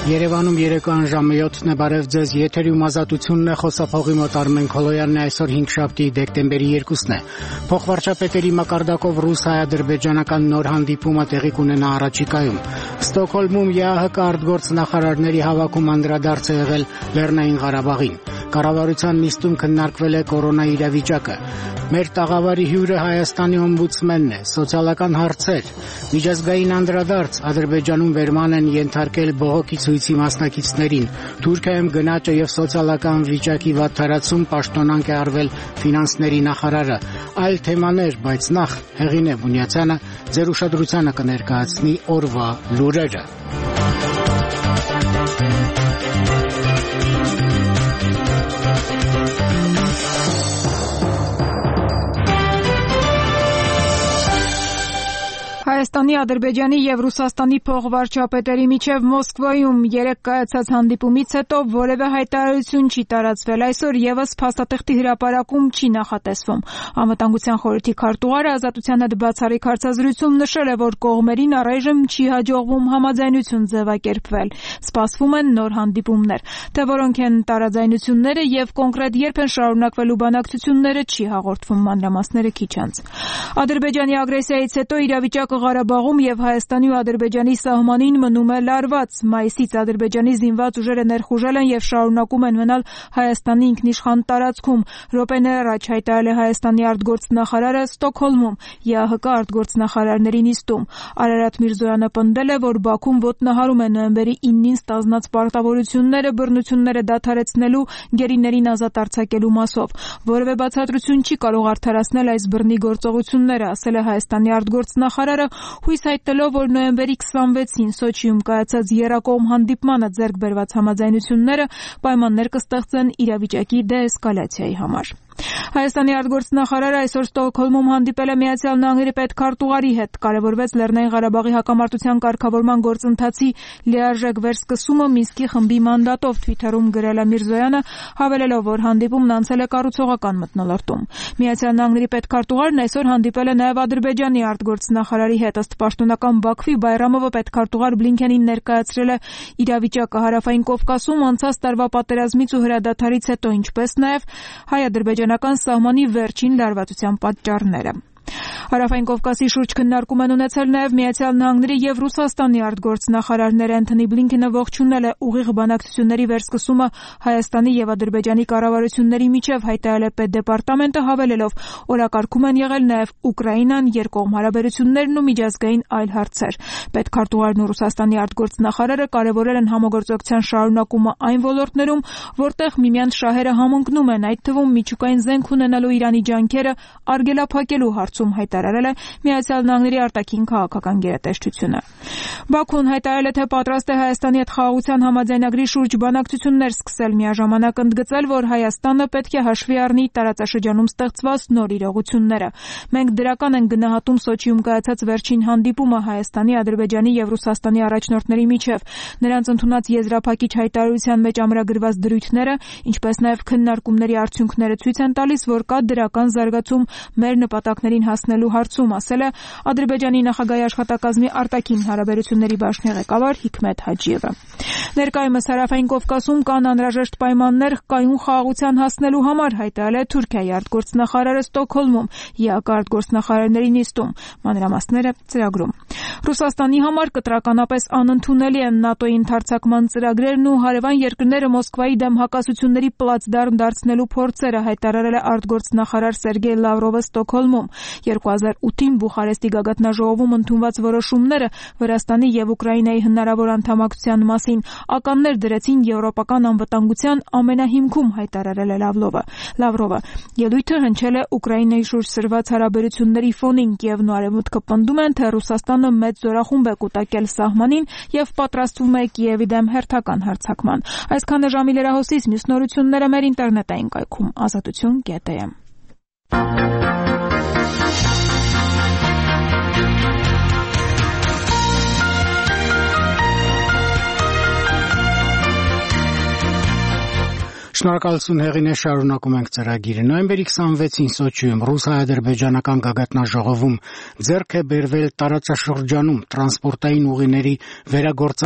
Երևանում երեկոյան ժամը 7-ն է, բարև ձեզ, եթերում ազատությունն է, խոսափողի մոտ Արմեն Քոլոյանն է, այսօր 5-շաբթի դեկտեմբերի 2-ն է։ Փոխվարչապետերի մակարդակով ռուս-հայ-ադրբեջանական նոր հանդիպումը տեղի կունենա առաջիկայում։ Ստոկհոլմում ԵԱՀԿ արտգործնախարարների հավաքում անդրադարձ է եղել Լեռնային Ղարաբաղին։ Կառավարության նիստում քննարկվել է կորոնա իրավիճակը։ Մեր տաղավարի հյուրը Հայաստանի օմբուդսմենն է, սոցիալական հարցեր, միջազգային անդրադարձ, Ադրբեջանում վերման են ենթարկել բողոքի ցույցի մասնակիցներին, Թուրքիայում գնաճը եւ սոցիալական վիճակի վատթարացում պաշտոնանկ է արվել ֆինանսների նախարարը, այլ թեմաներ, բայց նախ Հեղինե Բունյացյանը ձեր ուշադրությանը կներկայացնի օրվա լուրերը։ Հայաստանի, Ադրբեջանի եւ Ռուսաստանի փոխվարչապետերի միջև Մոսկվայում երեկ կայացած հանդիպումից հետո որևէ հայտարարություն չի տարածվել։ Այսօր եւս փաստաթղթի հրապարակում չի նախատեսվում։ Անվտանգության խորհրդի քարտուղարը Ազատության հետ բացառիկ հարցազրույցում նշել է, որ կողմերին առայժմ չի հաջողվում համաձայնություն ձևակերպվել։ Սպասվում են նոր հանդիպումներ։ Թե որոնք են տարաձայնությունները եւ կոնկրետ երբ են շարունակվելու բանակցությունները չի հաղորդվում, մանրամասները քիչ անց։ Ադրբեջանի ագրեսիայից հետո իրավիճակը Ղարաբաղում եւ Հայաստանի ու Ադրբեջանի սահմանին մնում է լարված։ Մայիսից Ադրբեջանի զինված ուժերը ներխուժել են եւ շարունակում են մնալ Հայաստանի ինքնիշխան տարածքում։ Րոպեներ առաջ հայտարարել է Հայաստանի արտգործնախարարը Ստոկհոլմում ԵԱՀԿ արտգործնախարարների նիստում։ Արարատ Միրզոյանը պնդել է, որ Բաքուն ոտնահարում է նոյեմբերի 9-ին ստանձնած պարտավորությունները բռնությունները դադարեցնելու, գերիներին ազատ արձակելու մասով։ Որևէ բացատրություն չի կարող արդարացնել այս բռնի գործողությունները, ասել է Հայաստանի արտգործնախարարը, հույս հայտնելով, որ նոյեմբերի 26-ին Սոչիում կայացած եռակողմ հանդիպմանը ձեռք բերված համաձայնությունները պայմաններ կստեղծեն իրավիճակի դեէսկալացիայի համար։ Հայաստանի արտգործնախարարը այսօր Ստոկհոլմում հանդիպել է Միացյալ Նահանգների պետքարտուղարի հետ, կարևորվեց Լեռնային Ղարաբաղի հակամարտության կարգավորման գործընթացի լիարժեք վերսկսումը Մինսկի խմբի մանդատով, Twitter-ում գրել է Միրզոյանը, հավելելով, որ հանդիպումն անցել է կառուցողական մթնոլորտում։ Միացյալ Նահանգների պետքարտուղարն այսօր հանդիպել է նաև Ադրբեջանի արտգործնախարարի հետ, ըստ պաշտոնական Բաքվի Բայրամովը պետքարտուղար Բլինքենին ներկայացրել է իրավիճակը Հարավային Կովկասում անցած տարվա պատերազմից ու հրադադարից հետո, ինչպես նաև հայ-ադրբեջանական սահմանի վերջին լարվածության պատճառները։ Հարավային Կովկասի շուրջ քննարկում են ունեցել նաև Միացյալ Նահանգների եւ Ռուսաստանի արտգործնախարարները։ Անթոնի Բլինքենը ողջունել է ուղիղ բանակցությունների վերսկսումը Հայաստանի եւ Ադրբեջանի կառավարությունների միջև, հայտարարել է պետդեպարտամենտը, հավելելով, օրակարգում են եղել նաև Ուկրաինան, երկկողմ հարաբերություններն ու միջազգային այլ հարցեր։ Պետքարտուղարն ու Ռուսաստանի արտգործնախարարը կարևորել են համագործակցության շարունակումը այն ոլորտներում, որտեղ միմյանց շահերը համընկնում են, այդ թվում միջուկային զենք ունենալու Իրանի ջանքերը արգելափակելու հարցում, հայտարարել է Միացյալ Նահանգների արտաքին քաղաքական գերատեսչությունը։ Բաքուն հայտարարել է, թե պատրաստ է Հայաստանի հետ խաղաղության համաձայնագրի շուրջ բանակցություններ սկսել, միաժամանակ ընդգծել, որ Հայաստանը պետք է հաշվի առնի տարածաշրջանում ստեղծված նոր իրողությունները։ Մենք դրական ենք գնահատում Սոչիում կայացած վերջին հանդիպումը Հայաստանի, Ադրբեջանի եւ Ռուսաստանի առաջնորդների միջև։ Նրանց ընդունած եզրափակիչ հայտարարության մեջ ամրագրված դրույթները, ինչպես նաև քննարկումների արդյունքները ցույց են տալիս, որ կա դրական զարգացում մեր նպատակներին հասնելու հարցում, ասել է Ադրբեջանի նախագահի աշխատակազմի արտաքին հարաբերությունների բաժնի ղեկավար Հիկմետ Հաջիևը։ Ներկայումս Հարավային Կովկասում կան անհրաժեշտ պայմաններ կայուն խաղաղության հասնելու համար, հայտարարել է Թուրքիայի արտգործնախարարը Ստոկհոլմում ԵԱՀԿ արտգործնախարարների նիստում, մանրամասները ծրագրում։ Ռուսաստանի համար կտրականապես անընդունելի են ՆԱՏՕ-ի ընդարձակման ծրագրերն ու հարևան երկրները Մոսկվայի դեմ հակասությունների պլացդարմ դարձնելու փորձերը, հայտարարել է արտգործնախարար Սերգեյ Լավրովը Ստոկհոլմում։ 2008-ին Բուխարեստի գագաթնաժողովում ընդունված որոշումները Վրաստանի եւ Ուկրաինայի հնարավոր անդամակցության մասին ականներ դրեցին եվրոպական անվտանգության ամենահիմքում, հայտարարել է Լավրովը։ Ելույթը հնչել է Ուկրաինայի շուրջ սրված հարաբերությունների ֆոնին, Կիևն ու Արևմուտքը պնդում են, թե Ռուսաստանը մեծ զորախումբ է կուտակել սահմանին եւ պատրաստվում է Կիևի դեմ հերթական հարձակման։ Այսքանը ժամի լրահոսից, մյուս նորությունները մեր ինտերնետային կայքում azatutun.am։ Շնորհակալություն Հեղինե, շարունակում ենք ծրագիրը։ Նոյեմբերի 26-ին Սոչիում ռուս-հայ-ադրբեջանական գագաթնաժողովում ձեռք է բերվել տարածաշրջանում տրանսպորտային ուղիների վերագործանման